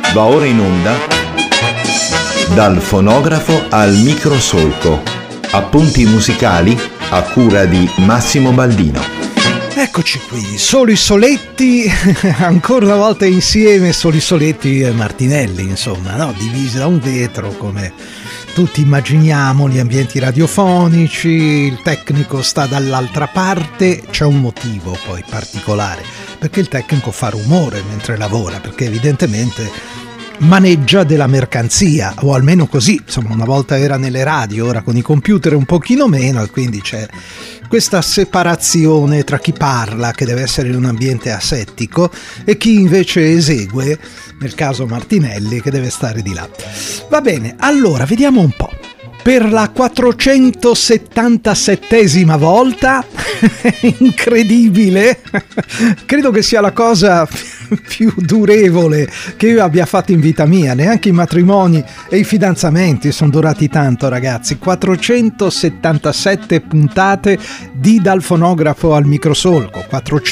Va ora in onda Dal fonografo al microsolco. Appunti musicali a cura di Massimo Baldino. Eccoci qui, Soli Soletti, ancora una volta insieme, Soli Soletti e Martinelli, insomma, no? Divisi da un vetro, come tutti immaginiamo gli ambienti radiofonici, il tecnico sta dall'altra parte, c'è un motivo poi particolare, perché il tecnico fa rumore mentre lavora, perché evidentemente maneggia della mercanzia, o almeno così, insomma, una volta era nelle radio, ora con i computer un pochino meno, e quindi c'è questa separazione tra chi parla, che deve essere in un ambiente asettico, e chi invece esegue, nel caso Martinelli, che deve stare di là. Va bene, allora vediamo un po'. Per la 477esima volta, incredibile, credo che sia la cosa più durevole che io abbia fatto in vita mia. Neanche i matrimoni e i fidanzamenti sono durati tanto, ragazzi. 477 puntate di Dal fonografo al microsolco,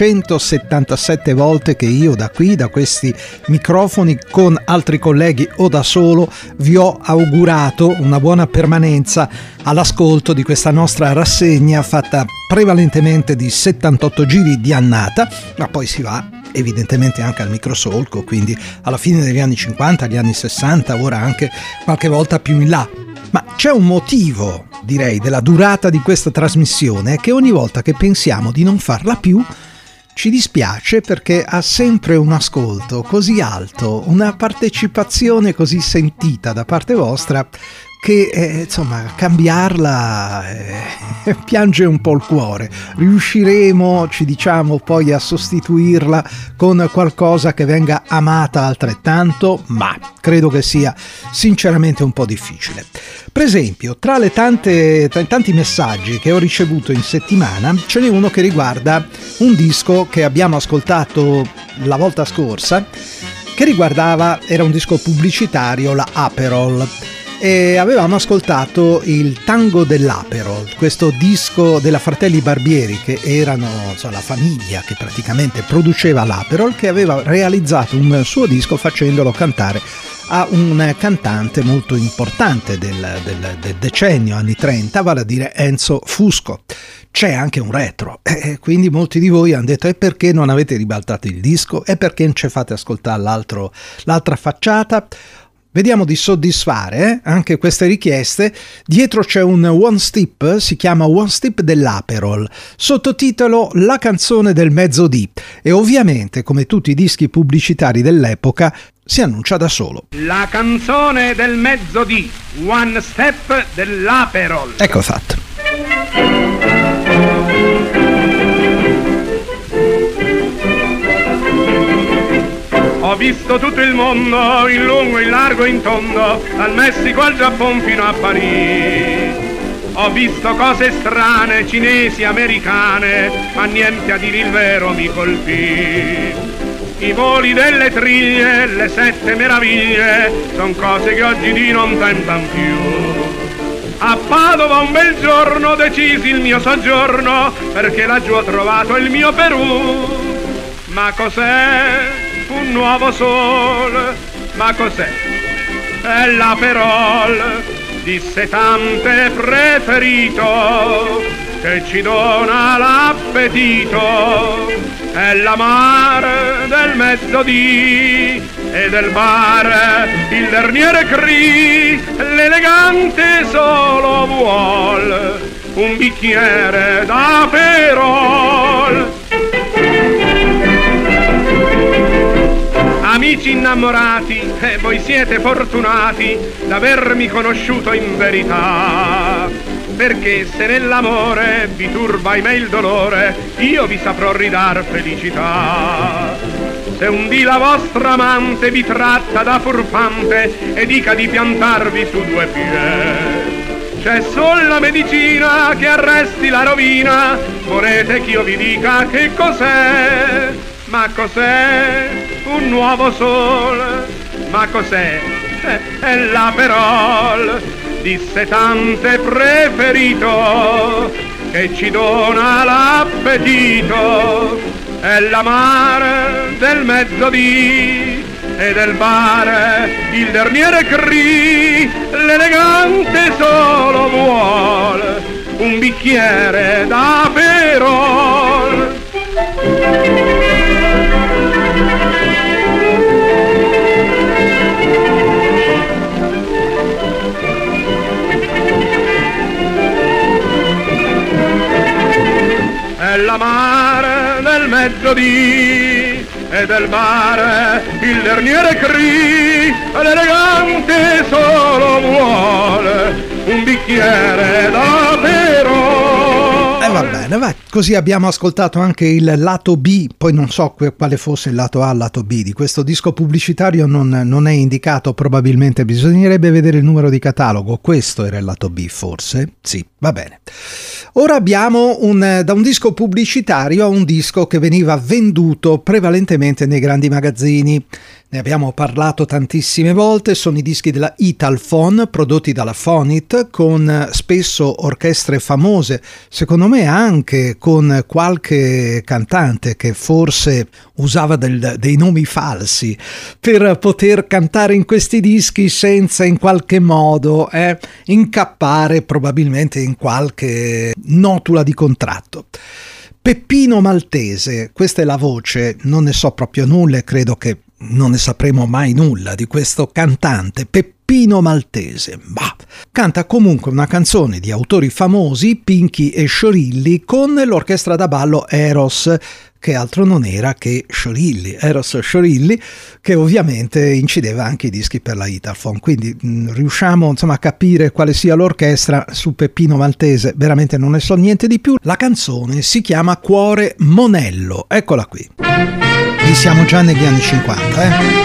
477 volte che io da qui, da questi microfoni, con altri colleghi o da solo, vi ho augurato una buona permanenza all'ascolto di questa nostra rassegna fatta prevalentemente di 78 giri di annata, ma poi si va evidentemente anche al microsolco, quindi alla fine degli anni 50, agli anni 60, ora anche qualche volta più in là. Ma c'è un motivo, direi, della durata di questa trasmissione, che ogni volta che pensiamo di non farla più ci dispiace, perché ha sempre un ascolto così alto, una partecipazione così sentita da parte vostra, che insomma cambiarla piange un po' il cuore. Riusciremo, ci diciamo, poi a sostituirla con qualcosa che venga amata altrettanto, ma credo che sia sinceramente un po' difficile. Per esempio, tra i tanti messaggi che ho ricevuto in settimana, ce n'è uno che riguarda un disco che abbiamo ascoltato la volta scorsa, che era un disco pubblicitario, la Aperol, e avevamo ascoltato il Tango dell'Aperol, questo disco della Fratelli Barbieri, che erano la famiglia che praticamente produceva l'Aperol, che aveva realizzato un suo disco facendolo cantare a un cantante molto importante del decennio anni 30, vale a dire Enzo Fusco. C'è anche un retro, quindi molti di voi hanno detto: e perché non avete ribaltato il disco? E perché non ci fate ascoltare l'altra facciata? Vediamo di soddisfare anche queste richieste. Dietro c'è un One Step, si chiama One Step dell'Aperol, sottotitolo La canzone del mezzodì, e ovviamente, come tutti i dischi pubblicitari dell'epoca, si annuncia da solo. La canzone del mezzodì, One Step dell'Aperol. Ecco fatto. Ho visto tutto il mondo, in lungo, in largo e in tondo, dal Messico al Giappone fino a Parigi. Ho visto cose strane, cinesi, americane, ma niente, a dire il vero, mi colpì. I voli delle triglie, le 7 meraviglie, son cose che oggi di non tentan più. A Padova un bel giorno decisi il mio soggiorno, perché laggiù ho trovato il mio Perù. Ma cos'è? Un nuovo sole, ma cos'è? È l'Aperol, disse tante preferito, che ci dona l'appetito. È l'amare del mezzodì e del bar, il derniere cri, l'elegante solo vuol un bicchiere d'Aperol. Amici innamorati, voi siete fortunati d'avermi conosciuto in verità, perché se nell'amore vi turba ahimè il dolore, io vi saprò ridar felicità. Se un dì la vostra amante vi tratta da furfante e dica di piantarvi su 2 piedi, c'è sol la medicina che arresti la rovina. Volete che io vi dica che cos'è? Ma cos'è? Un nuovo sole, ma cos'è? È l'Aperol, disse tante preferito, che ci dona l'appetito. È l'amare del mezzodì e del bar il derniere cri, l'elegante solo vuole un bicchiere d'Aperol. È la mare nel mezzodì e del bar il derniere cri, l'elegante solo vuole un bicchiere d'Aperol. Va bene, va. Così abbiamo ascoltato anche il lato B, poi non so quale fosse il lato A, il lato B di questo disco pubblicitario, non è indicato, probabilmente bisognerebbe vedere il numero di catalogo. Questo era il lato B, forse? Sì, va bene. Ora abbiamo da un disco pubblicitario a un disco che veniva venduto prevalentemente nei grandi magazzini. Ne abbiamo parlato tantissime volte, sono i dischi della Italfon prodotti dalla Fonit, con spesso orchestre famose, secondo me anche con qualche cantante che forse usava dei nomi falsi per poter cantare in questi dischi senza in qualche modo incappare probabilmente in qualche notula di contratto. Peppino Maltese, questa è la voce, non ne so proprio nulla e credo che non ne sapremo mai nulla di questo cantante, Peppino Maltese, ma canta comunque una canzone di autori famosi, Pinky e Sciorilli, con l'orchestra da ballo Eros, che altro non era che Eros Sciorilli, che ovviamente incideva anche i dischi per la Italfon, quindi riusciamo a capire quale sia l'orchestra. Su Peppino Maltese veramente non ne so niente di più. La canzone si chiama Cuore Monello, eccola qui. Qui siamo già negli anni 50,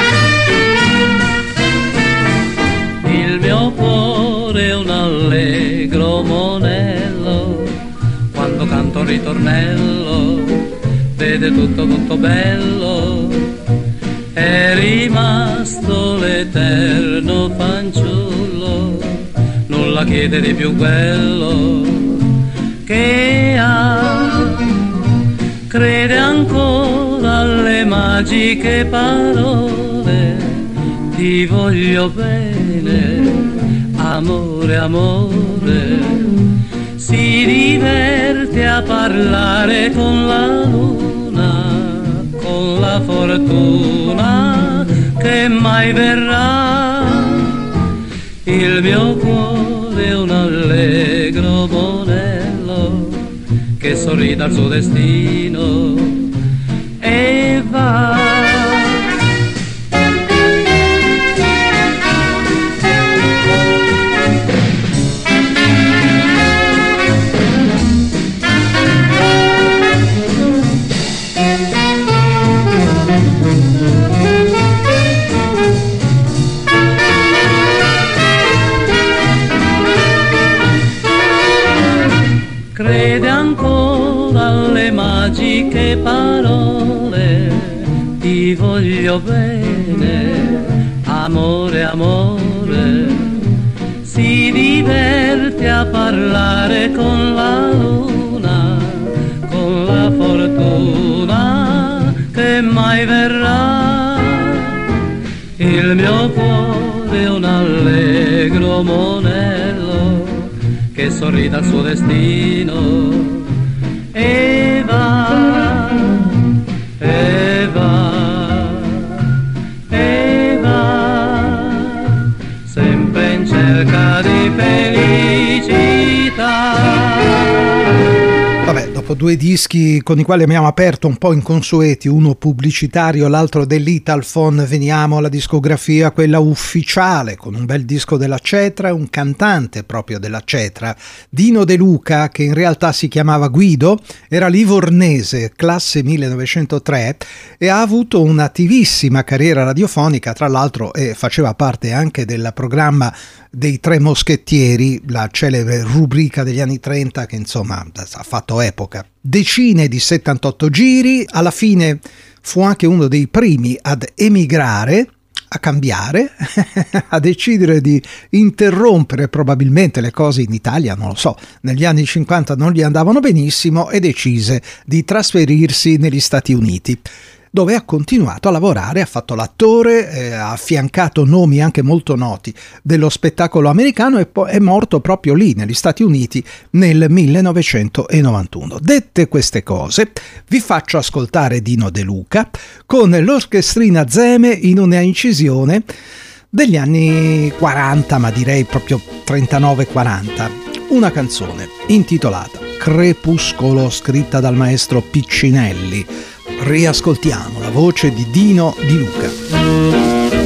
Il mio cuore è un allegro monello, quando canto un ritornello vede tutto bello. È rimasto l'eterno fanciullo, nulla chiede di più quello che ha. Crede ancora alle magiche parole, ti voglio bene, amore, amore. Si diverte a parlare con la luna, con la fortuna che mai verrà. Il mio cuore è un allegro monello che sorride al suo destino e va. Crede ancora alle magiche parole, ti voglio bene, amore, amore. Si diverte a parlare con la luna, con la fortuna che mai verrà. Il mio cuore è un allegro monello che sorride al suo destino e va, e va, e va, sempre in cerca di felicità. Vabbè, dopo due dischi con i quali abbiamo aperto un po' inconsueti, uno pubblicitario, l'altro dell'Italfon, veniamo alla discografia, quella ufficiale, con un bel disco della Cetra, un cantante proprio della Cetra, Dino De Luca, che in realtà si chiamava Guido, era livornese, classe 1903, e ha avuto un'attivissima carriera radiofonica, tra l'altro faceva parte anche del programma dei Tre Moschettieri, la celebre rubrica degli anni 30 che insomma ha fatto epoca. Decine di 78 giri, alla fine fu anche uno dei primi ad emigrare, a cambiare, a decidere di interrompere probabilmente le cose in Italia, non lo so, negli anni 50 non gli andavano benissimo e decise di trasferirsi negli Stati Uniti. dove ha continuato a lavorare, ha fatto l'attore, ha affiancato nomi anche molto noti dello spettacolo americano e poi è morto proprio lì negli Stati Uniti nel 1991. Dette queste cose, vi faccio ascoltare Dino De Luca con l'orchestrina Zeme in una incisione degli anni 40, ma direi proprio 39-40, una canzone intitolata Crepuscolo, scritta dal maestro Piccinelli. Riascoltiamo la voce di Dino Di Luca.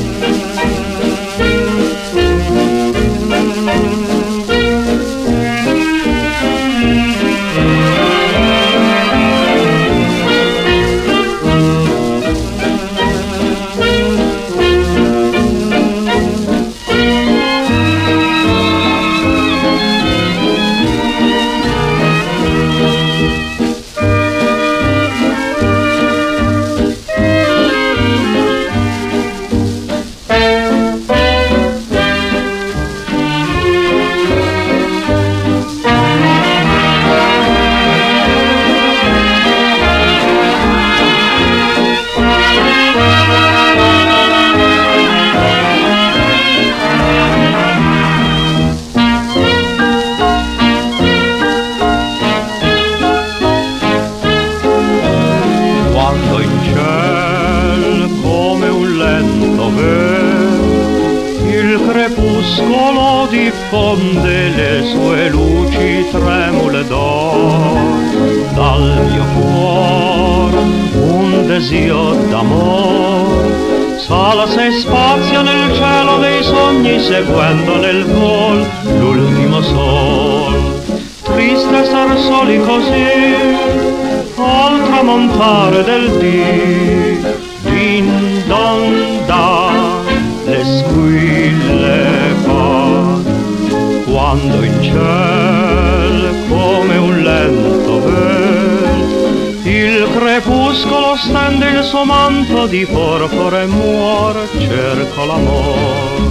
Diffonde le sue luci tremule d'or, dal mio cuore un desio d'amor sala se spazia nel cielo dei sogni, seguendo nel vol l'ultimo sol. Triste star soli così al tramontare del dì, din don da le squille fa. Quando in ciel come un lento vel il crepuscolo stende il suo manto di porpora e muore, cerco l'amor.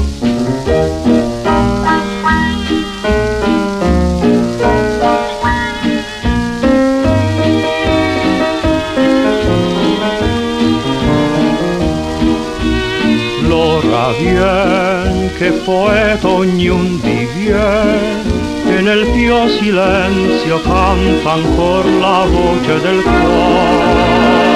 L'ora vien che poeta ognun divien e nel pio silenzio canta ancor la voce del cuore.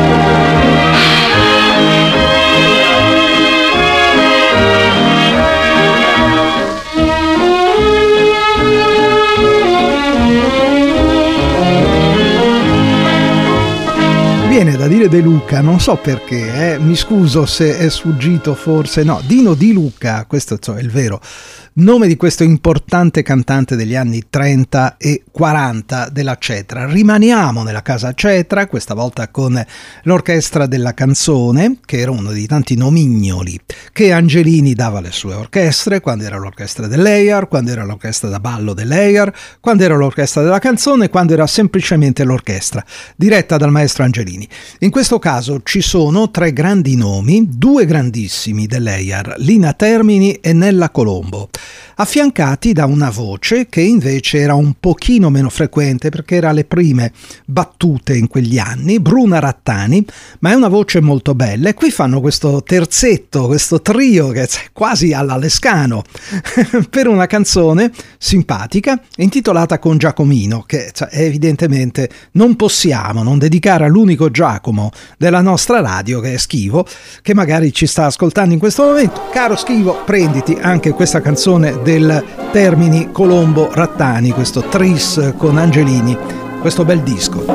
Viene da dire De Luca, non so perché, mi scuso se è sfuggito, forse no, Dino Di Luca, questo è il vero nome di questo importante cantante degli anni 30 e 40 della Cetra. Rimaniamo nella casa Cetra, questa volta con l'Orchestra della Canzone, che era uno dei tanti nomignoli che Angelini dava alle sue orchestre, quando era l'orchestra dell'Eyar, quando era l'orchestra da ballo dell'Eyar, quando era l'orchestra della canzone, quando era semplicemente l'orchestra diretta dal maestro Angelini. In questo caso ci sono 3 grandi nomi, 2 grandissimi dell'Eyar, Lina Termini e Nella Colombo, affiancati da una voce che invece era un pochino meno frequente perché era alle prime battute in quegli anni, Bruna Rattani, ma è una voce molto bella e qui fanno questo terzetto, questo trio che è quasi alla Lescano per una canzone simpatica intitolata Con Giacomino, che evidentemente non possiamo non dedicare all'unico Giacomo della nostra radio, che è Schivo, che magari ci sta ascoltando in questo momento. Caro Schivo, prenditi anche questa canzone del Termini Colombo Rattani, questo tris con Angelini, questo bel disco.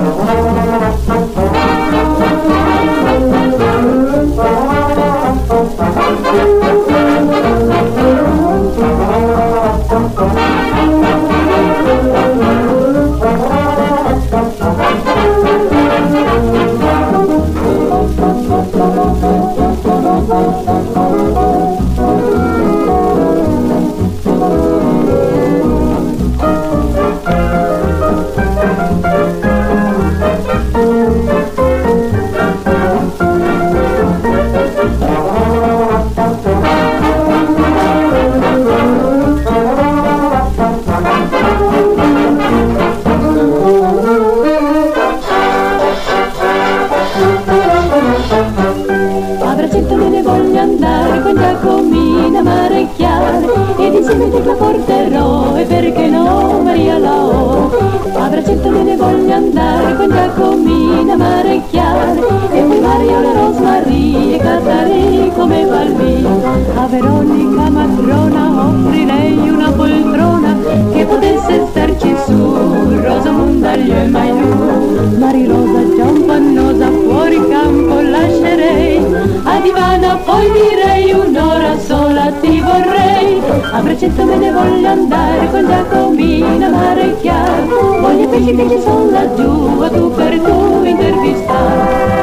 andare con Giacomina a marecchiare ed insieme te la porterò e perché no Maria la ho. A braccetto me ne voglio andare con Giacomina a marecchiare e poi Maria le Rosmarie e Catarì come Balbì. A Veronica matrona offrirei una poltrona che potesse starci su, Rosamunda gli è mai nu. Marirosa già un pannosa fuori campo lascerei, a divana poi direi un'ora sola ti vorrei. A braccetto me ne voglio andare con Giacomina a marecchiare, voglio i pesci che ci sono laggiù a tu per tu intervistare.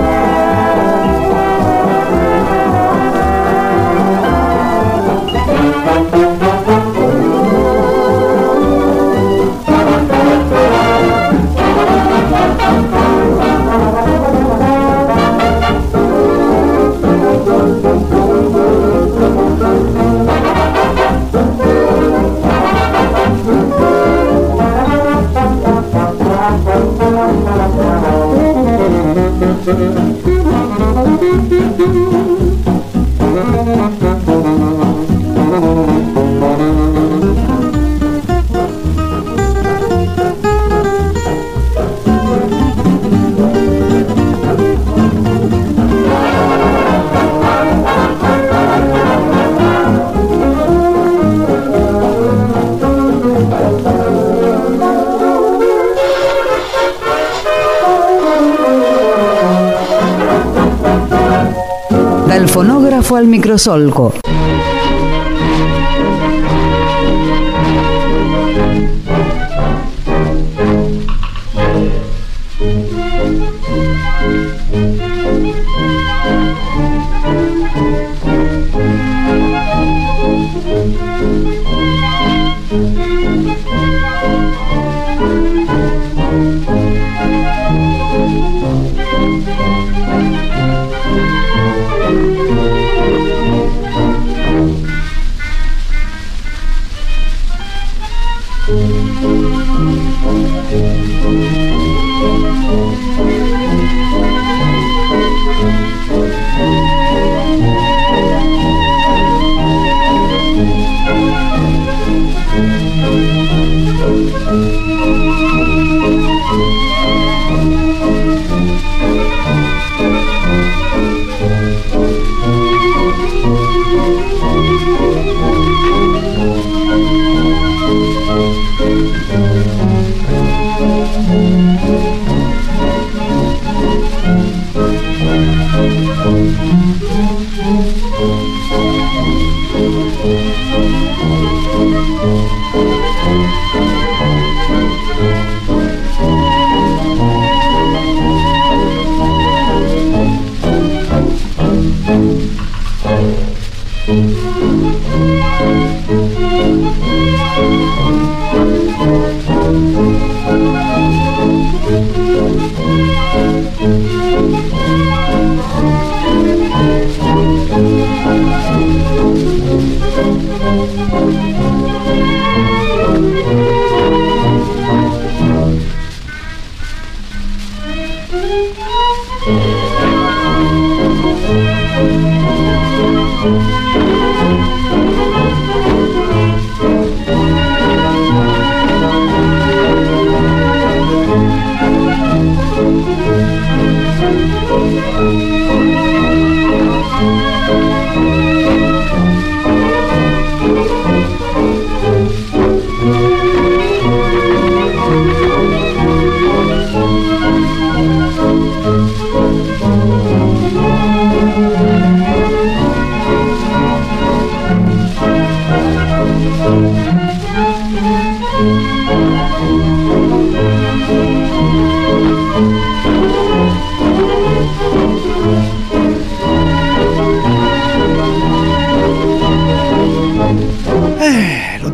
Dal fonografo al microsolco.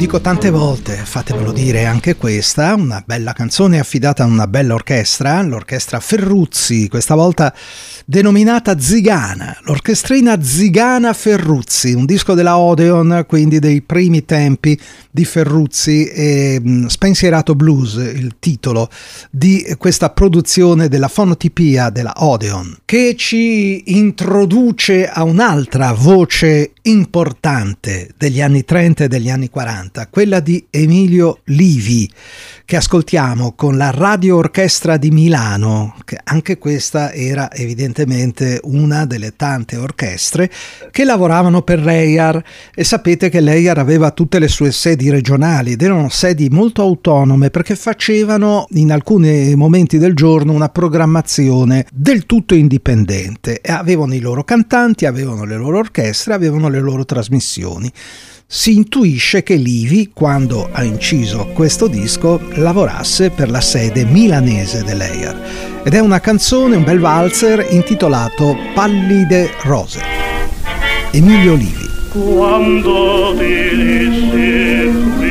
dico tante volte, fatemelo dire anche questa, una bella canzone affidata a una bella orchestra, l'orchestra Ferruzzi, questa volta denominata Zigana, l'orchestrina Zigana Ferruzzi, un disco della Odeon, quindi dei primi tempi di Ferruzzi, e Spensierato Blues, il titolo di questa produzione della fonotipia della Odeon, che ci introduce a un'altra voce importante degli anni 30 e degli anni 40, quella di Emilio Livi, che ascoltiamo con la Radio Orchestra di Milano, che anche questa era evidentemente una delle tante orchestre che lavoravano per l'EIAR, e sapete che l'EIAR aveva tutte le sue sedi regionali ed erano sedi molto autonome, perché facevano in alcuni momenti del giorno una programmazione del tutto indipendente e avevano i loro cantanti, avevano le loro orchestre, avevano le loro trasmissioni. Si intuisce che Livi, quando ha inciso questo disco, lavorasse per la sede milanese dell'EIAR, ed è una canzone, un bel valzer intitolato Pallide Rose. Emilio Livi. Quando ti dissi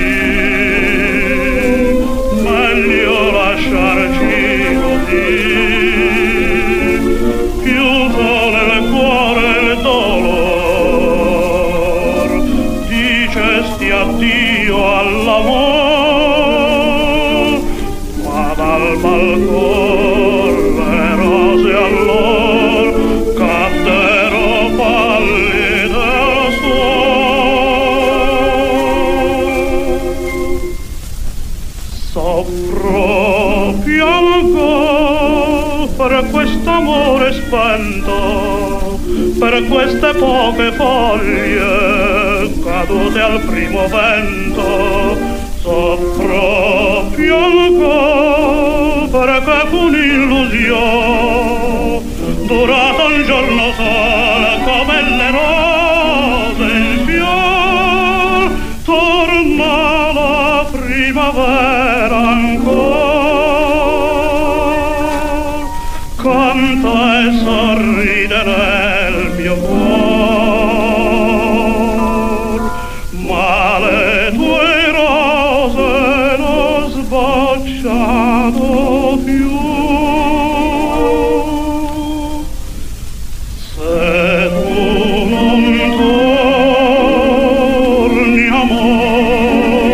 meglio lasciarci così, chiuso nel cuore il dolor, dicesti addio all'amor, ma dal balcone le rose allor caddero pallide al suolo. Soffro, piango per quest'amore spento, per queste poche foglie cadute al primo vento. Soffro, piango perché fu un'illusione durata un giorno solo, come le rose il fior torna la primavera ancora, canta e sorride nel mio cuore, ma le tue rose non sbocciano più. Se tu non torni, amore,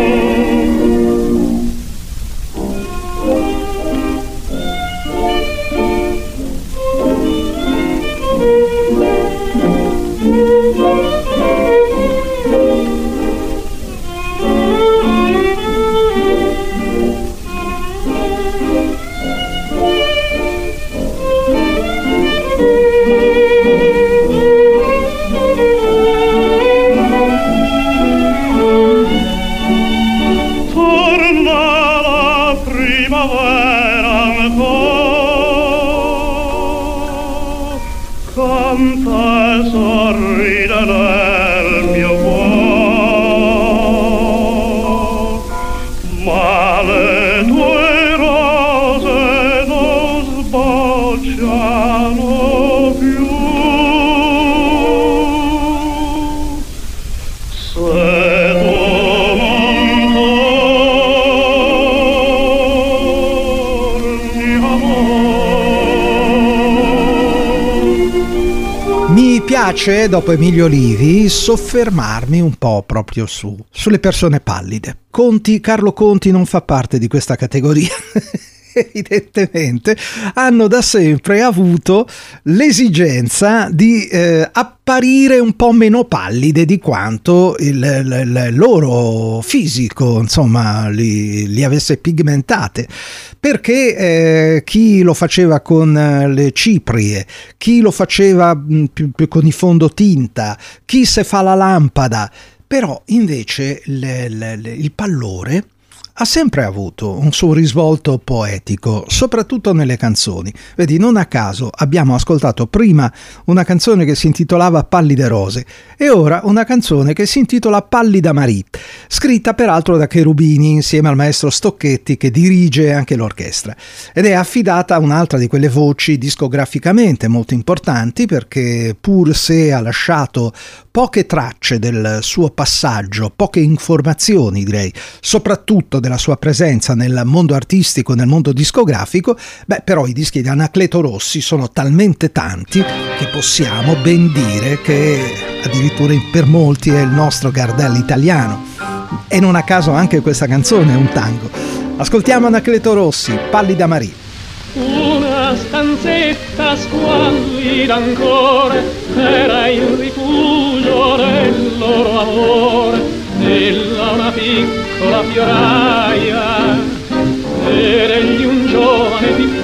torna la primavera ancora, canta e sorride nel mio cuore, ma le tue rose non sbocciano più. Se tu non torni, amore. Mi piace, dopo Emilio Livi, soffermarmi un po' proprio sulle persone pallide. Carlo Conti non fa parte di questa categoria. Evidentemente hanno da sempre avuto l'esigenza di apparire un po' meno pallide di quanto il loro fisico, insomma, li avesse pigmentate, perché chi lo faceva con le ciprie, chi lo faceva più con i fondotinta, chi se fa la lampada, però invece il pallore ha sempre avuto un suo risvolto poetico, soprattutto nelle canzoni. Vedi, non a caso abbiamo ascoltato prima una canzone che si intitolava Pallide rose e ora una canzone che si intitola Pallida Marie, scritta peraltro da Cherubini insieme al maestro Stocchetti, che dirige anche l'orchestra, ed è affidata a un'altra di quelle voci discograficamente molto importanti, perché pur se ha lasciato poche tracce del suo passaggio, poche informazioni direi, soprattutto della sua presenza nel mondo artistico, nel mondo discografico, però i dischi di Anacleto Rossi sono talmente tanti che possiamo ben dire che addirittura per molti è il nostro Gardel italiano, e non a caso anche questa canzone è un tango. Ascoltiamo Anacleto Rossi, Pallida Marie. Una stanzetta squallida ancora era il rifugio del loro amore, ella una piccola fioraia ed egli un giovane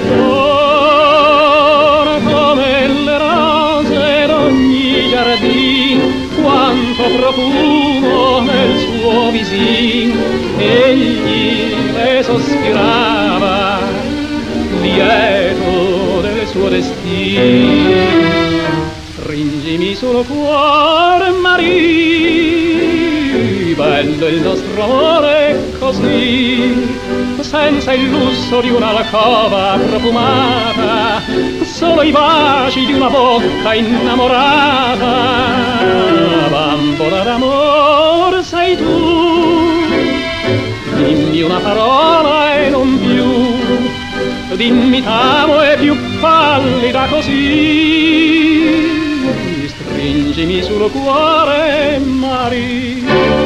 pittore, come le rose d'ogni giardino, quanto profumo nel suo visino, egli le sospirava lieto del suo destino. Stringimi sul cuore, Marie, bello il nostro amore così, senza il lusso di una alcova profumata, solo i baci di una bocca innamorata. Bambola d'amore sei tu, dimmi una parola e non più, dimmi t'amo e più pallida così, stringimi sul cuore, Marie.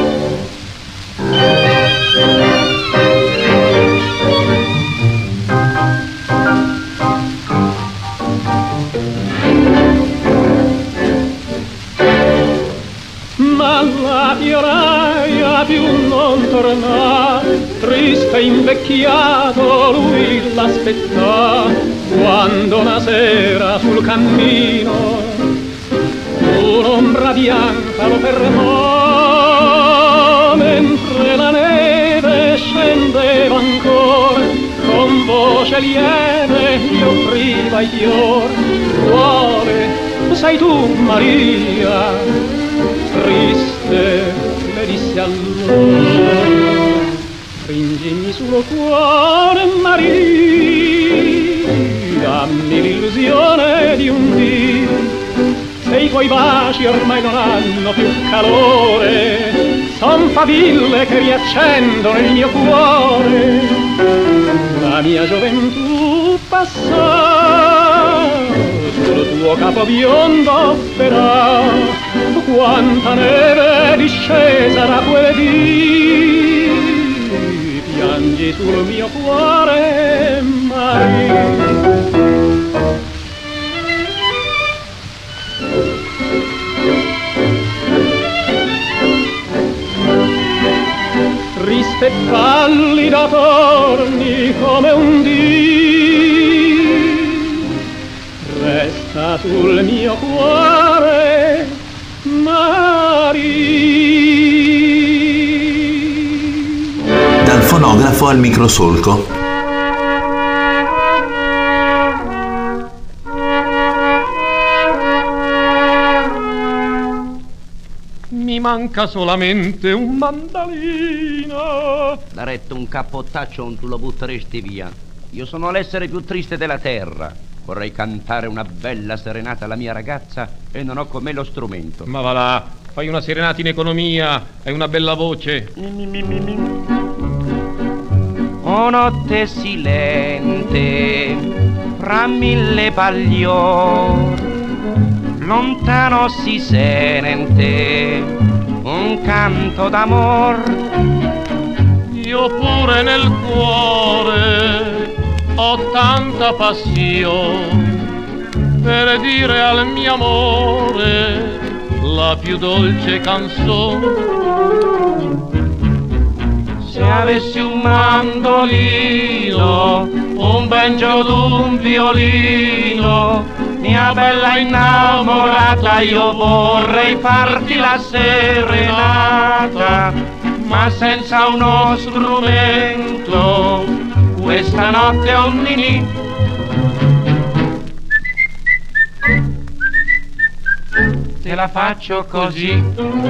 Ma la fioraia più non tornà, triste e invecchiato lui l'aspettò, quando una sera sul cammino un'ombra bianca lo fermò, mentre la neve scendeva ancora, con voce lieve gli offriva i fiori. Quale sei tu, Maria? Triste le disse allora, stringimi sul cuore, Maria, dammi l'illusione di un dì, se i tuoi baci ormai non hanno più calore, son faville che riaccendono il mio cuore. La mia gioventù passò sul tuo capo biondo, però quanta neve discesa da quel dì, piangi sul mio cuore, Maria. Triste e pallida torni come un dì, resta sul mio cuore, Maria. Dal fonografo al microsolco. Mi manca solamente un mandalino. Daretto un cappottaccio non tu lo butteresti via. Io sono l'essere più triste della terra. Vorrei cantare una bella serenata alla mia ragazza e non ho con me lo strumento. Ma va là, fai una serenata in economia, hai una bella voce. O notte silente, fra mille paglior, lontano si sente un canto d'amor. Io pure nel cuore ho tanta passione per dire al mio amore la più dolce canzone. Se avessi un mandolino, un banjo d'un violino, mia bella innamorata, io vorrei farti la serenata. ma senza uno strumento. Questa notte ho un ninì. Te la faccio così.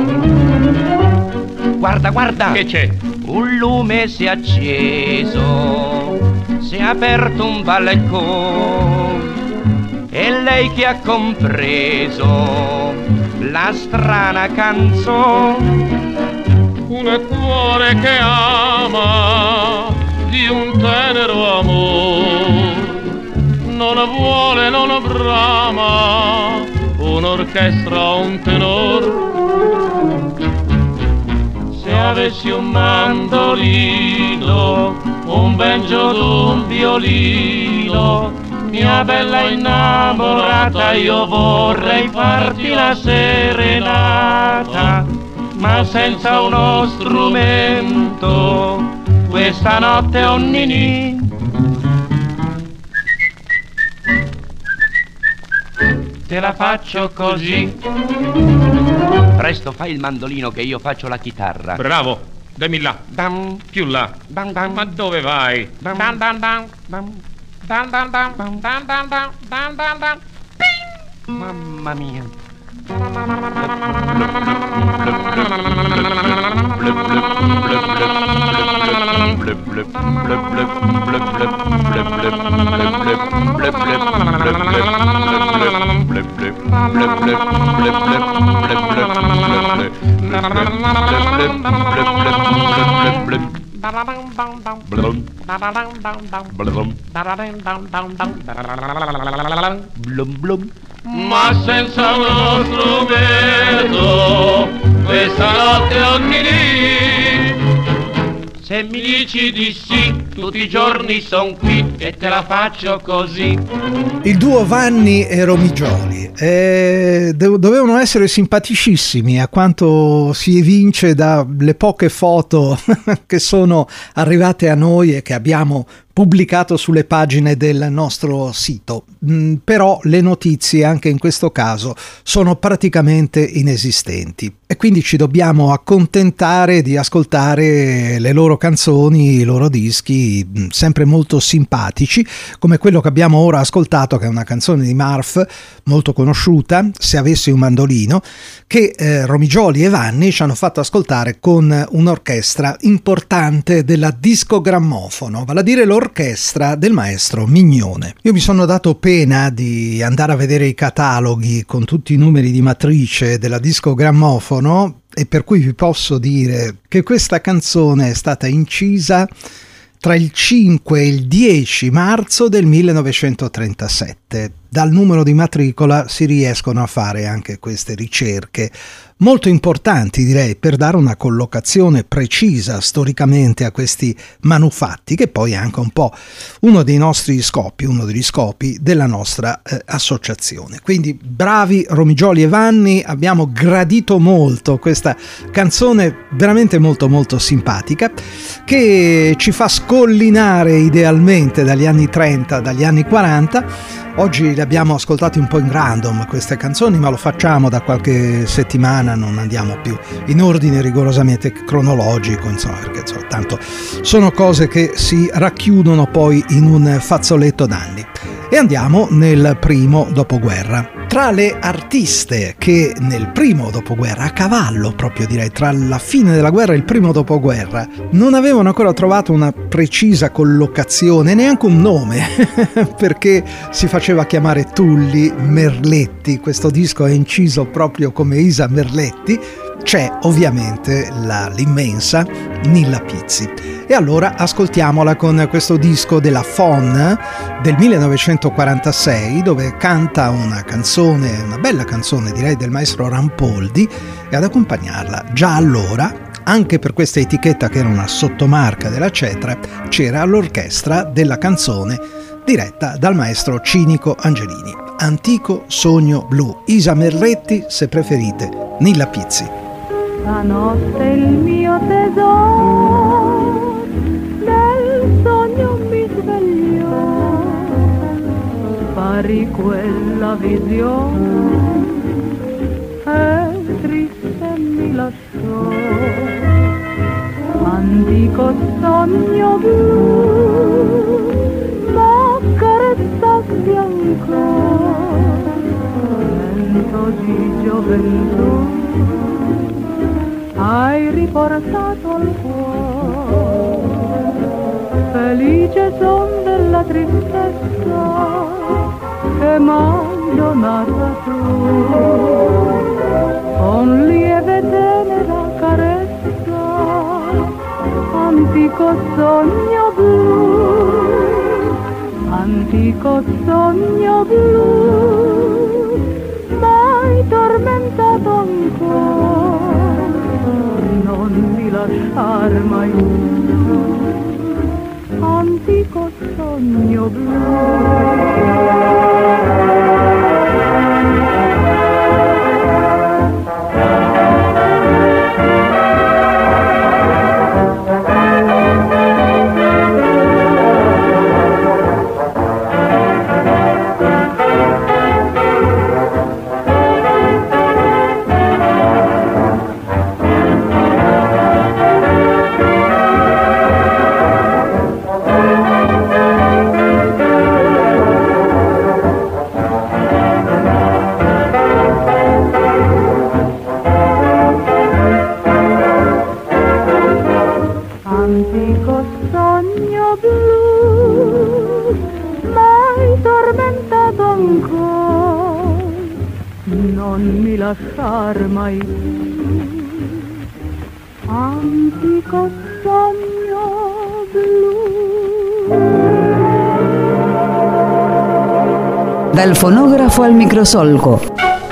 Guarda, guarda! Che c'è? Un lume si è acceso, si è aperto un balcone, e lei che ha compreso la strana canzone. Un cuore che ama di un tenero amor, non vuole, non brama un'orchestra o un tenor. Se avessi un mandolino, un banjo o un violino, mia bella innamorata, io vorrei farti la serenata, ma senza uno strumento. Questa notte ho un ninì. Te la faccio così. Presto, fai il mandolino che io faccio la chitarra. Bravo, dammi là. Dam, Più là. dam, dam, Ma dove vai? dam, dam, dam, dam, dam, dam, dam, dam, dam, dam, dam, dam, dam, dam. Mamma mia. Blum blum. Ma senza uno strumento, questa notte ho un ninì. Se mi dici di sì, tutti i giorni son qui e te la faccio così. Il duo Vanni e Romigioli dovevano essere simpaticissimi, a quanto si evince dalle poche foto che sono arrivate a noi e che abbiamo pubblicato sulle pagine del nostro sito. Però le notizie anche in questo caso sono praticamente inesistenti e quindi ci dobbiamo accontentare di ascoltare le loro canzoni, i loro dischi, sempre molto simpatici, come quello che abbiamo ora ascoltato, che è una canzone di Marf molto conosciuta, Se avessi un mandolino, che Romigioli e Vanni ci hanno fatto ascoltare con un'orchestra importante della discogrammofono, vale a dire l'orchestra del maestro Mignone. Io mi sono dato pena di andare a vedere i cataloghi con tutti i numeri di matrice della discogrammofono, e per cui vi posso dire che questa canzone è stata incisa tra il 5 e il 10 marzo del 1937. Dal numero di matricola si riescono a fare anche queste ricerche molto importanti, direi, per dare una collocazione precisa storicamente a questi manufatti, che poi è anche un po' uno degli scopi della nostra associazione. Quindi bravi Romigioli e Vanni, abbiamo gradito molto questa canzone veramente molto molto simpatica, che ci fa scollinare idealmente dagli anni 30, dagli anni 40. Oggi le abbiamo ascoltate un po' in random queste canzoni, ma lo facciamo da qualche settimana, non andiamo più in ordine rigorosamente cronologico, insomma, perché tanto sono cose che si racchiudono poi in un fazzoletto d'anni. E andiamo nel primo dopoguerra. Tra le artiste che nel primo dopoguerra, a cavallo proprio direi, tra la fine della guerra e il primo dopoguerra, non avevano ancora trovato una precisa collocazione, neanche un nome, perché si faceva chiamare Tulli Merletti. Questo disco è inciso proprio come Isa Merletti. C'è ovviamente l'immensa Nilla Pizzi. E allora ascoltiamola con questo disco della Fon del 1946, dove canta una canzone, una bella canzone direi, del maestro Rampoldi, e ad accompagnarla già allora, anche per questa etichetta che era una sottomarca della Cetra, c'era l'orchestra della canzone diretta dal maestro Cinico Angelini. Antico sogno blu, Isa Merletti, se preferite Nilla Pizzi. Stanotte il mio tesoro nel sogno mi svegliò, sparì quella visione e triste mi lasciò. antico sogno blu, m'accarezzassi ancora, vento di gioventù, hai riportato al cuore, felice son della tristezza che m'hai donata tu, con lieve tenera carezza, antico sogno blu, antico sogno blu, m'hai tormentato ancora, non mi lasciar mai più, antico sogno blu. Antico sogno blu, m'hai tormentato ancora, non mi lasciar mai più, antico sogno blu. Dal fonografo al microsolco.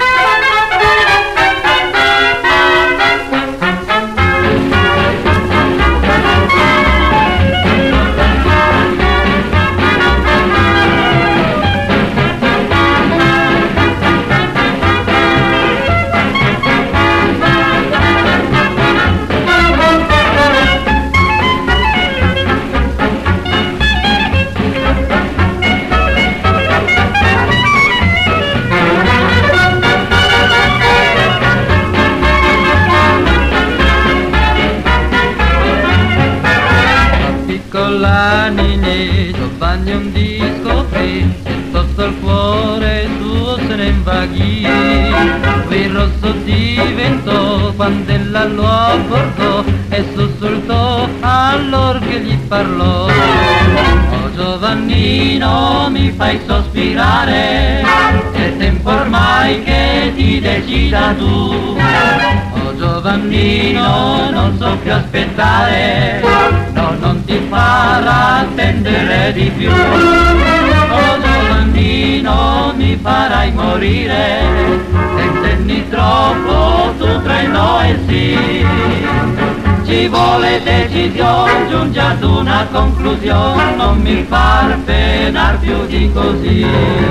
Giovanni un disco free, sotto il cuore suo se ne invaghì. Il rosso diventò quando ella lo abbordò e sussultò allor che gli parlò. Oh Giovannino, mi fai sospirare, è tempo ormai che ti decida tu. Oh Giovannino, non so più aspettare, no, non ti farà attendere di più. Oh Giovannino, mi farai morire, se intendi troppo tu tra il no e sì. Ci vuole decisione, giungi ad una conclusione, non mi far penar più di così.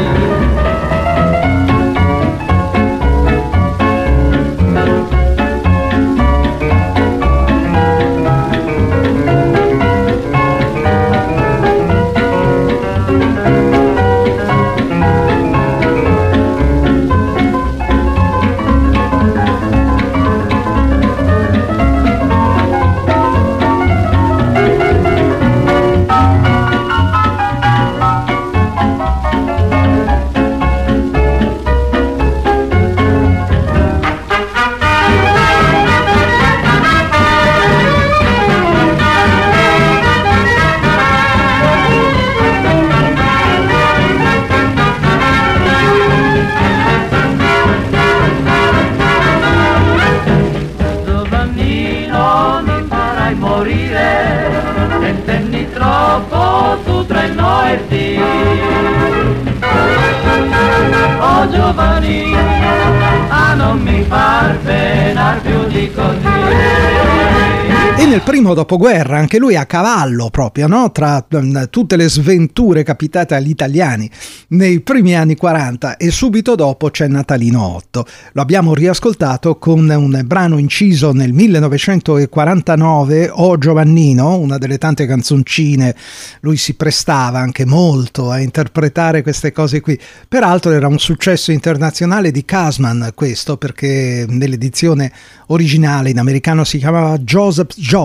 Oh giovani, a non mi far penar più di così. E nel primo dopoguerra, anche lui a cavallo proprio, no? Tra tutte le sventure capitate agli italiani nei primi anni 40, e subito dopo c'è Natalino 8. Lo abbiamo riascoltato con un brano inciso nel 1949, O Giovannino, una delle tante canzoncine. Lui si prestava anche molto a interpretare queste cose qui. Peraltro era un successo internazionale di Casman questo, perché nell'edizione originale in americano si chiamava Joseph Joy,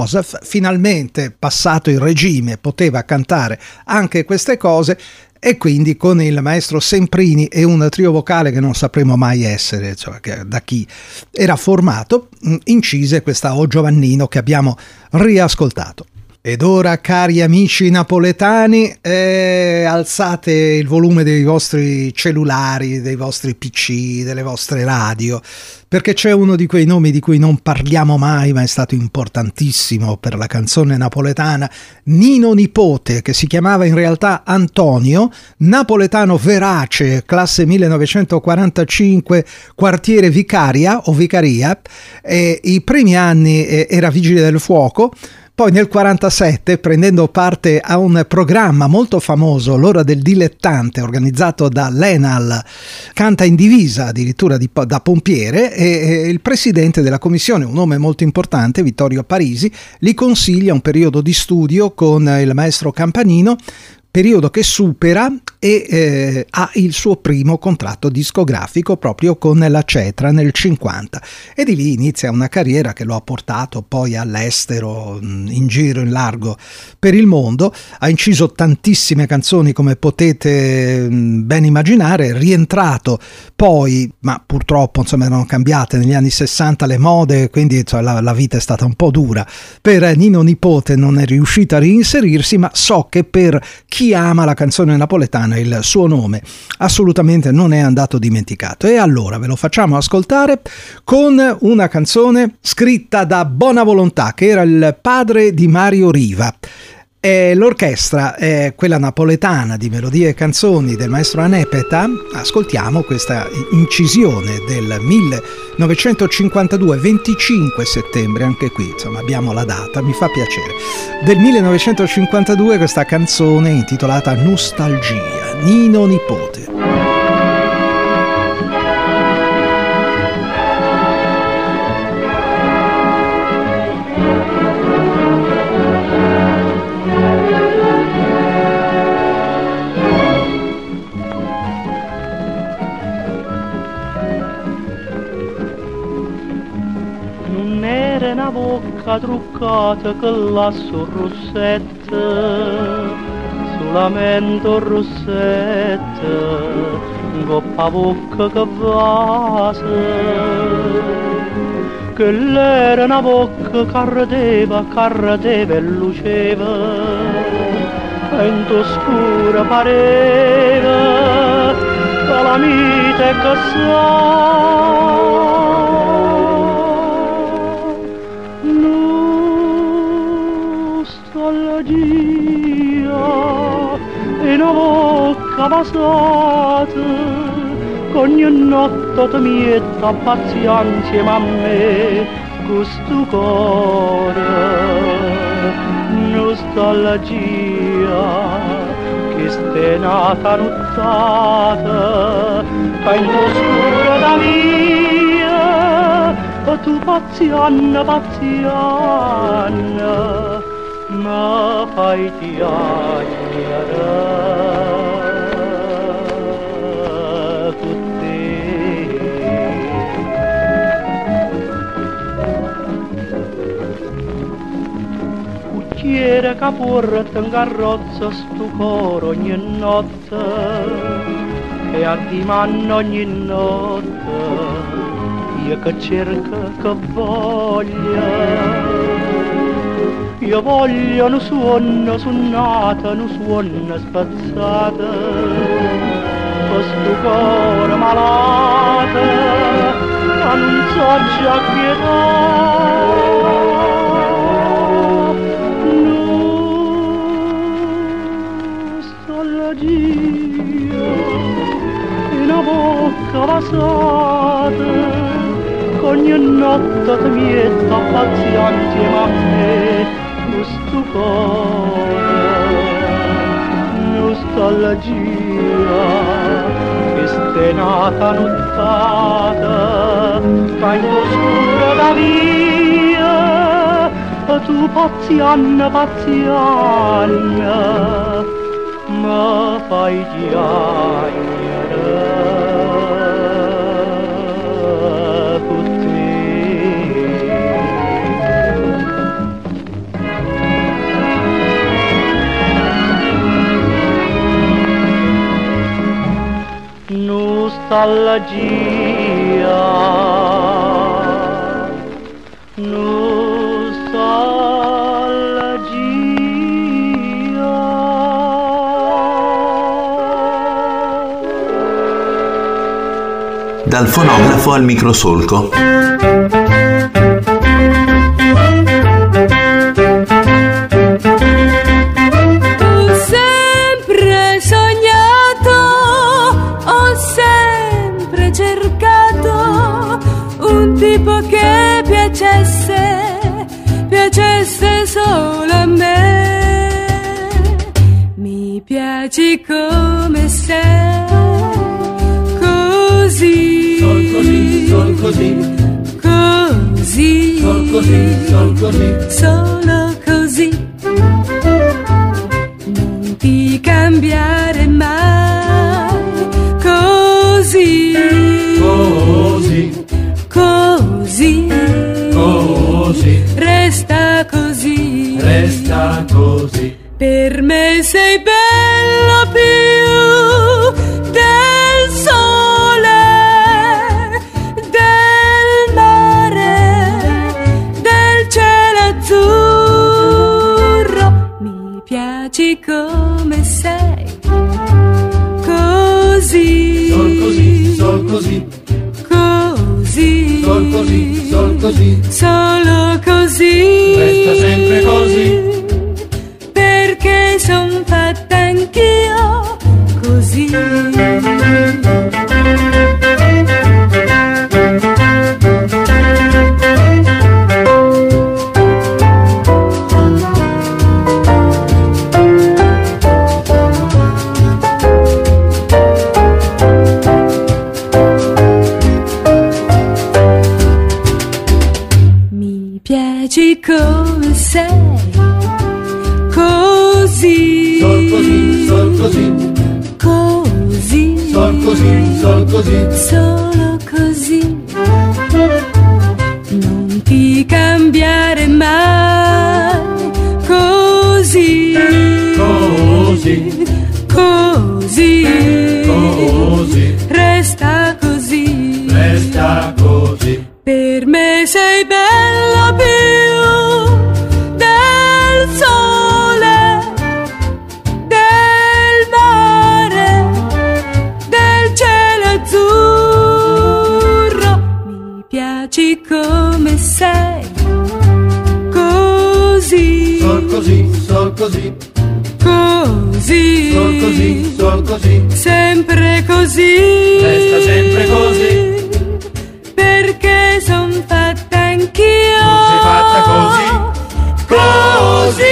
cosa, finalmente passato il regime poteva cantare anche queste cose, e quindi con il maestro Semprini e un trio vocale che non sapremo mai essere, cioè da chi era formato, incise questa O Giovannino che abbiamo riascoltato. Ed ora, cari amici napoletani, alzate il volume dei vostri cellulari, dei vostri PC, delle vostre radio, perché c'è uno di quei nomi di cui non parliamo mai, ma è stato importantissimo per la canzone napoletana, Nino Nipote, che si chiamava in realtà Antonio, napoletano verace, classe 1945, quartiere Vicaria o Vicaria, i primi anni era vigile del fuoco. Poi nel 1947, prendendo parte a un programma molto famoso, L'ora del dilettante, organizzato dall'Enal, canta in divisa addirittura da pompiere, e il presidente della commissione, un nome molto importante, Vittorio Parisi, gli consiglia un periodo di studio con il maestro Campanino, periodo che supera e ha il suo primo contratto discografico proprio con la Cetra nel 50, e di lì inizia una carriera che lo ha portato poi all'estero, in giro in largo per il mondo. Ha inciso tantissime canzoni, come potete ben immaginare, è rientrato poi, ma purtroppo insomma erano cambiate negli anni 60 le mode, quindi la vita è stata un po' dura per Nino Nipote, non è riuscito a reinserirsi, ma so che per chi ama la canzone napoletana il suo nome assolutamente non è andato dimenticato, e allora ve lo facciamo ascoltare con una canzone scritta da Bonavolontà, che era il padre di Mario Riva. L'orchestra è quella napoletana di Melodie e Canzoni del maestro Anepeta. Ascoltiamo questa incisione del 1952, 25 settembre, anche qui insomma abbiamo la data, mi fa piacere, del 1952, questa canzone intitolata Nostalgia, Nino Nipote. Una bocca truccata che lasso rossetta, solamente rossetta, un coppa bocca che vasa, che l'era una bocca che ardeva e luceva, e in t'oscura pareva calamite che sa. E una bocca passata, ogni notte ti mietta pazienza insieme a me, questo cuore, nostalgia, che stai nata nottata, che in l'oscura da via, tu pazienza, ma fai chiacchiere con te. Cucchiere che porta in carrozza sto coro ogni notte, e addimanno ogni notte, io che cerco, che voglio. Io voglio un suono suonata, un suono spazzata, questo cuore malato, che non so già nostalgia, in una bocca passata, ogni notte ti mietta pazienza a me, questo cuore, nostalgia, che stai nata nottata, che in l'oscura da via, tu pazienza, ma fai chiacchiere. nostalgia, Dal fonografo al microsolco. Che piacesse solo a me. Mi piaci come sei, così, sol così, così, sol così, sol così, solo così. Non ti cambiare mai, così, così, così, così, resta così, resta così. Per me sei bello più del sole, del mare, del cielo azzurro. Mi piaci come sei, così, sol così, sol così, così, sol così, sol così, solo così, resta sempre così, perché son fatta anch'io così. Come sei, così, sol così, sol così, così, sol così, sol così, solo così. Non ti cambiare mai, così, così, così, così, resta così, resta così. Per me sei bella più del sole, del mare, del cielo azzurro. Mi piaci come sei, così, sol così, sol così, così, sol così, sol così, sempre così, resta sempre così. Perché son fatta anch'io, sei fatta così,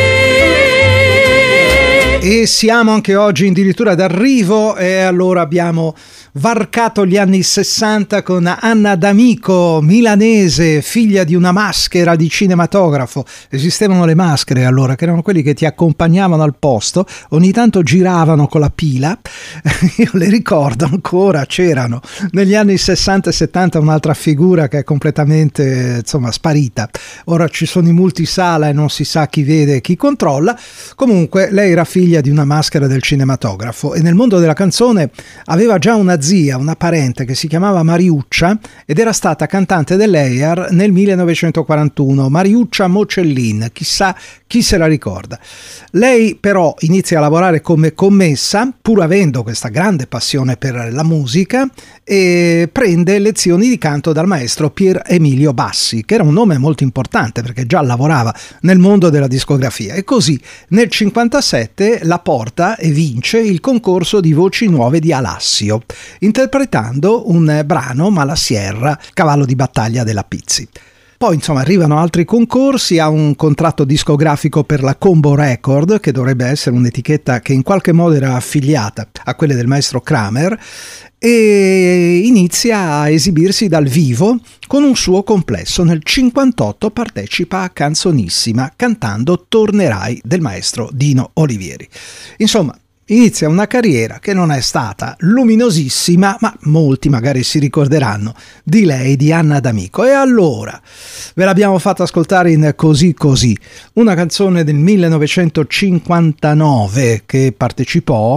così. E siamo anche oggi addirittura d'arrivo, e allora abbiamo varcato gli anni 60 con Anna D'Amico, milanese, figlia di una maschera di cinematografo. Esistevano le maschere allora, che erano quelli che ti accompagnavano al posto, ogni tanto giravano con la pila. Io le ricordo ancora, c'erano negli anni 60 e 70 un'altra figura che è completamente, insomma, sparita. Ora ci sono i multisala e non si sa chi vede e chi controlla. Comunque lei era figlia di una maschera del cinematografo e nel mondo della canzone aveva già una zia, una parente che si chiamava Mariuccia ed era stata cantante dell'EIAR nel 1941, Mariuccia Mocellin, chissà chi se la ricorda. Lei però inizia a lavorare come commessa, pur avendo questa grande passione per la musica, e prende lezioni di canto dal maestro Pier Emilio Bassi, che era un nome molto importante perché già lavorava nel mondo della discografia, e così nel 1957 la porta e vince il concorso di voci nuove di Alassio, interpretando un brano, Malasierra, cavallo di battaglia della Pizzi. Poi insomma arrivano altri concorsi, ha un contratto discografico per la Combo Record, che dovrebbe essere un'etichetta che in qualche modo era affiliata a quelle del maestro Kramer, e inizia a esibirsi dal vivo con un suo complesso. Nel 1958 partecipa a Canzonissima cantando Tornerai del maestro Dino Olivieri. Insomma, inizia una carriera che non è stata luminosissima, ma molti magari si ricorderanno di lei, di Anna D'Amico. E allora ve l'abbiamo fatta ascoltare in Così Così, una canzone del 1959 che partecipò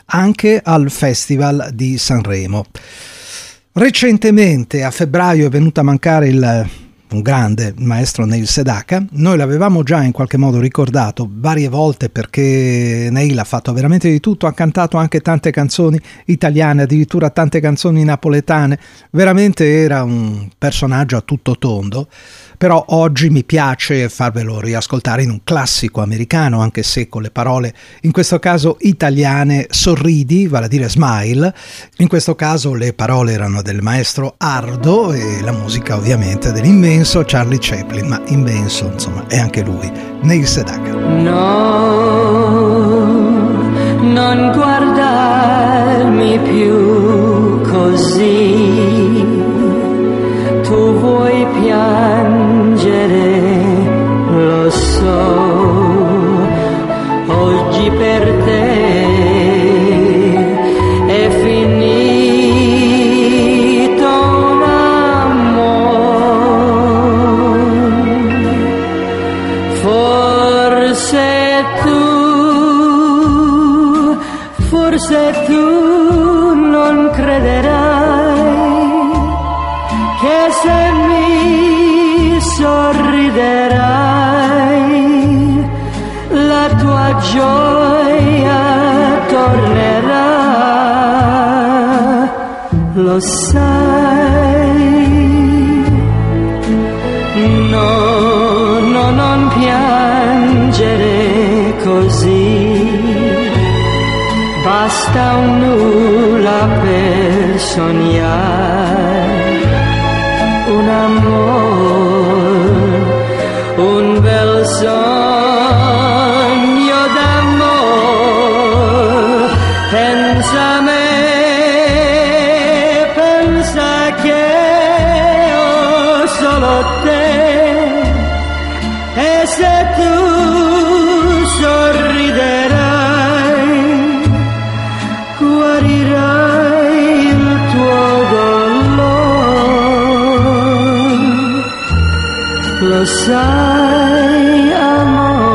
anche al Festival di Sanremo. Recentemente, a febbraio, è venuto a mancare un grande maestro, Neil Sedaka. Noi l'avevamo già in qualche modo ricordato varie volte, perché Neil ha fatto veramente di tutto, ha cantato anche tante canzoni italiane, addirittura tante canzoni napoletane, veramente era un personaggio a tutto tondo. Però oggi mi piace farvelo riascoltare in un classico americano, anche se con le parole in questo caso italiane, Sorridi, vale a dire Smile. In questo caso le parole erano del maestro Ardo e la musica ovviamente dell'immenso Charlie Chaplin, ma immenso insomma è anche lui, Neil Sedaka. No, non guardarmi più così, tu vuoi piangere, lo so, oggi per te è finito un amore, forse tu non crederai che se mi sorriderai la tua gioia tornerà, lo sai. No, no, non piangere così, basta un nulla per sognare un amor, un bel sogno d'amor. Pensa a me, pensa che ho solo te, e se tu sorriderai guarirai il tuo dolore, lo sai amore.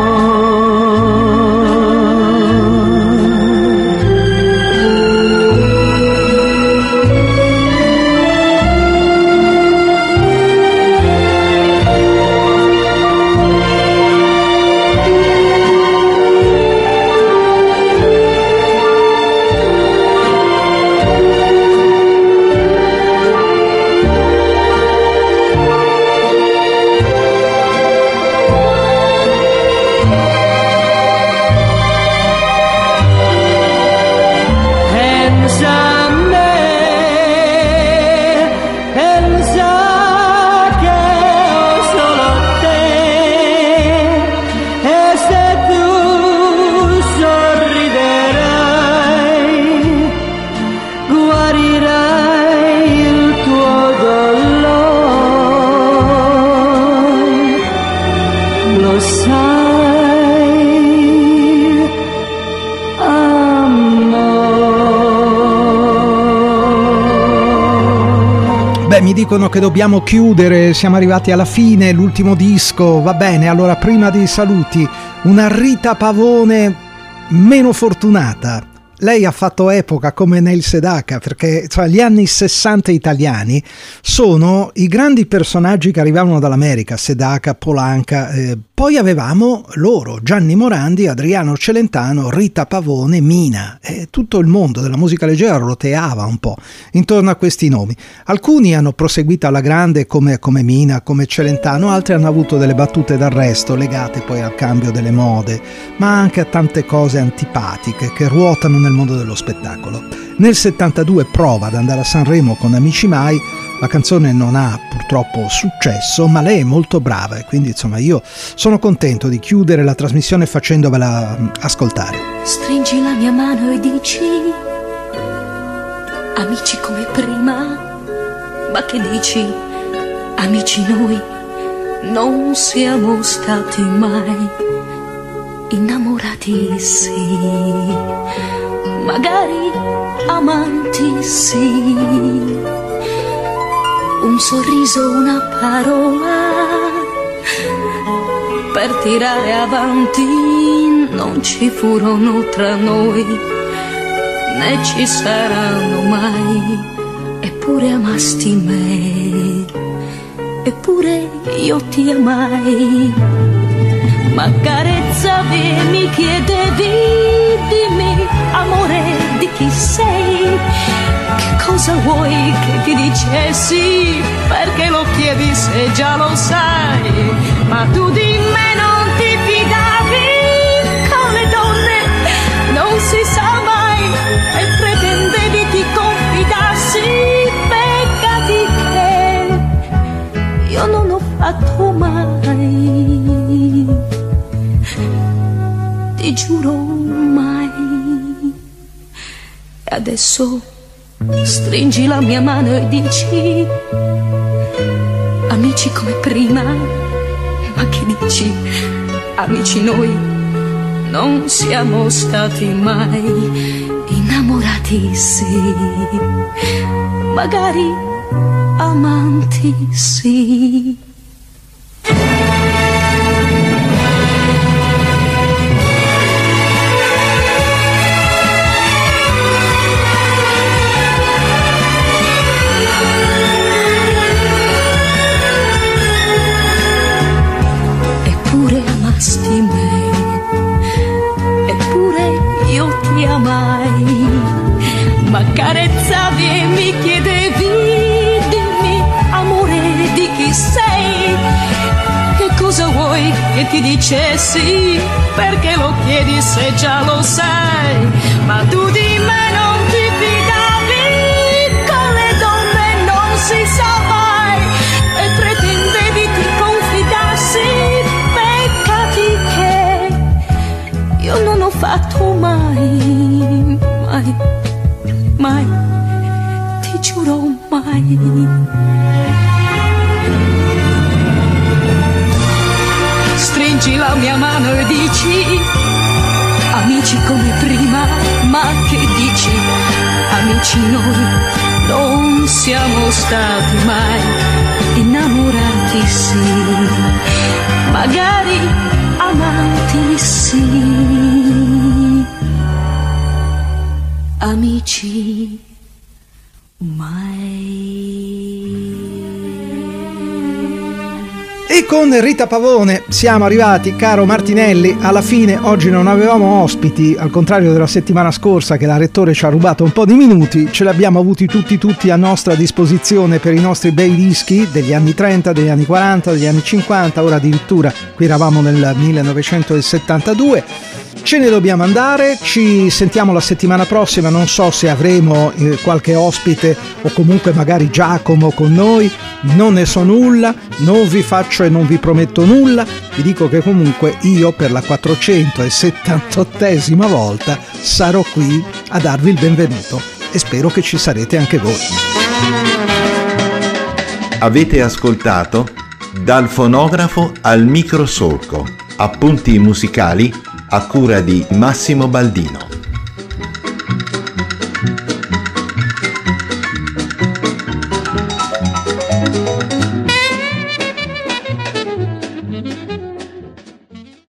Mi dicono che dobbiamo chiudere, siamo arrivati alla fine, l'ultimo disco, va bene, allora prima dei saluti, una Rita Pavone meno fortunata. Lei ha fatto epoca come Neil Sedaka, perché gli anni 60 italiani sono i grandi personaggi che arrivavano dall'America, Sedaka, Polanca, poi avevamo loro, Gianni Morandi, Adriano Celentano, Rita Pavone, Mina, tutto il mondo della musica leggera roteava un po' intorno a questi nomi. Alcuni hanno proseguito alla grande come Mina, come Celentano, altri hanno avuto delle battute d'arresto legate poi al cambio delle mode, ma anche a tante cose antipatiche che ruotano nel mondo dello spettacolo. Nel 72 prova ad andare a Sanremo con Amici Mai, la canzone non ha purtroppo successo, ma lei è molto brava e quindi insomma io sono contento di chiudere la trasmissione facendovela ascoltare. Stringi la mia mano e dici amici come prima, ma che dici amici noi non siamo stati mai innamorati, sì, magari amanti, sì, un sorriso, una parola per tirare avanti non ci furono tra noi né ci saranno mai. Eppure amasti me, eppure io ti amai. Ma carezzavi e mi chiedevi, dimmi amore di chi sei. Che cosa vuoi che ti dicessi? Perché lo chiedi se già lo sai? Ma tu di me non ti fidavi, con le donne non si sa mai. E pretendevi ti confidassi, peccati che io non ho fatto mai. Ti giuro mai. E adesso stringi la mia mano e dici, amici come prima. Ma che dici? Amici noi non siamo stati mai. Innamorati sì, magari amanti sì. Eppure amasti me, eppure io ti amai. Ma carezzavi e mi chiedevi, dimmi amore di chi sei. Che cosa vuoi che ti dicessi? Perché lo chiedi se già lo sai? Ma tu di me non ti fidavi, con le donne non si sa mai. E pretendevi ti confidassi, peccati che io non ho fatto mai. Mai, mai, ti giuro mai. Stringi la mia mano e dici, amici come prima. Ma che dici? Amici noi non siamo stati mai. Innamorati sì, magari amanti sì. Amici mai. E con Rita Pavone siamo arrivati, caro Martinelli, alla fine. Oggi non avevamo ospiti, al contrario della settimana scorsa che la Rettore ci ha rubato un po' di minuti. Ce li abbiamo avuti tutti a nostra disposizione per i nostri bei dischi degli anni 30, degli anni 40, degli anni 50. Ora addirittura qui eravamo nel 1972. Ce ne dobbiamo andare, ci sentiamo la settimana prossima. Non so se avremo qualche ospite o comunque magari Giacomo con noi, non ne so nulla, non vi faccio e non vi prometto nulla. Vi dico che comunque io per la 478esima volta sarò qui a darvi il benvenuto e spero che ci sarete anche voi. Avete ascoltato Dal fonografo al microsolco, appunti musicali a cura di Massimo Baldino.